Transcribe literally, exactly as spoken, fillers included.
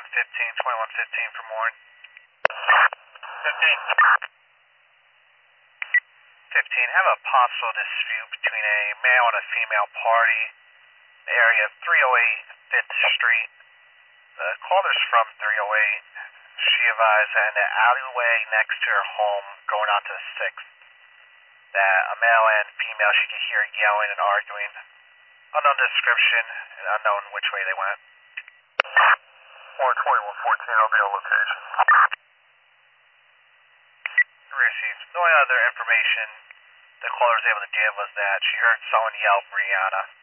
fifteen, twenty-one fifteen for Morn. fifteen. fifteen, have a possible dispute between a male and a female party. The area of three oh eight fifth Street. The caller's from three oh eight. She advised that in the alleyway next to her home, going out to the sixth, that a male and female she could hear yelling and arguing. Unknown description and unknown which way they went. one twenty-one fourteen, I'll be on location. Received. The only other information the caller was able to give was that she heard someone yell Brianna.